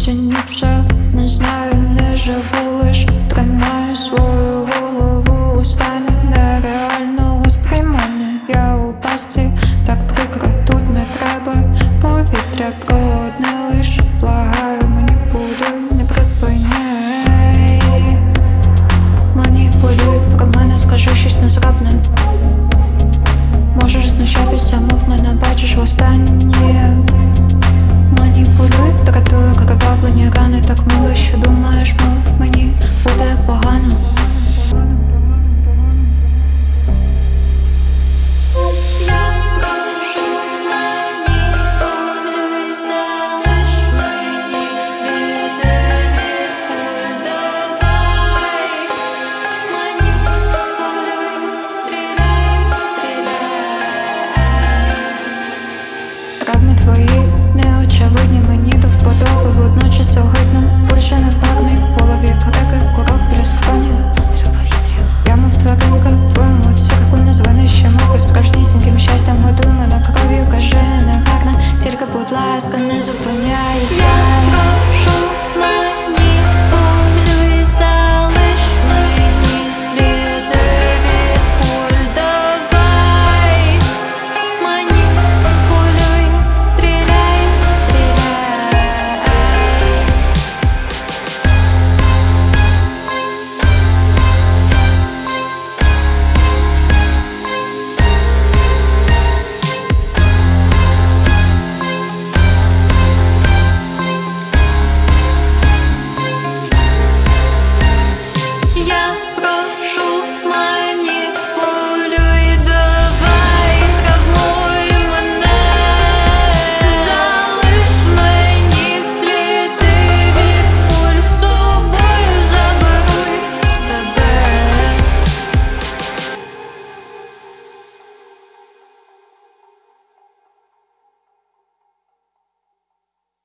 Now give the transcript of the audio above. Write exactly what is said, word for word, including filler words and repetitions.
ні вже не знаю, не живу, лиш тримаю свою голову у стані нереального сприймання. Я у пастці, так прикро, тут не треба повітря про одне лиш. Благаю, маніпулюй, не припиняй. Маніпулюй про мене, скажи щось незграбне. Можеш знущатися, мов мене бачиш востаннє. Маніпулюй, дратуй кровавлені рани. Так мило, що думаєш, мов мені буде погано.